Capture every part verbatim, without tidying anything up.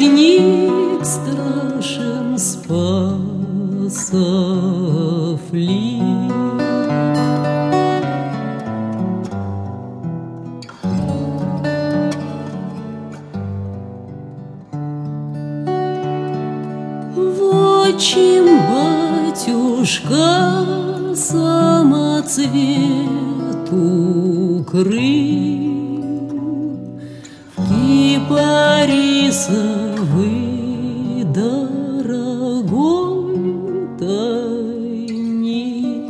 Ручейник страшен Спасов лик. Вотчим, батюшка, самоцвету крыл, кипарисовый дорогой тайник.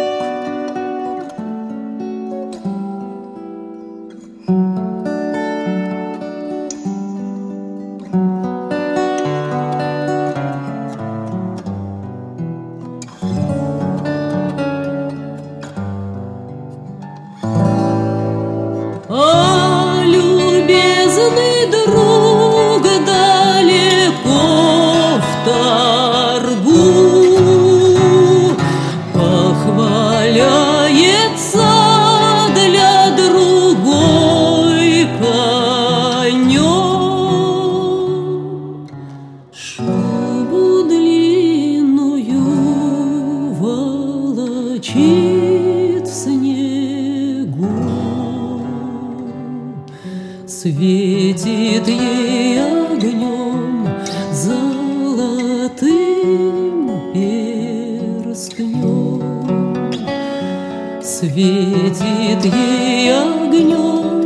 А любезный друг далеко в торгу похваляется для другой конем. Шубу длинную волочит в снегу, светит ей огнем золотым перстнем, светит ей огнем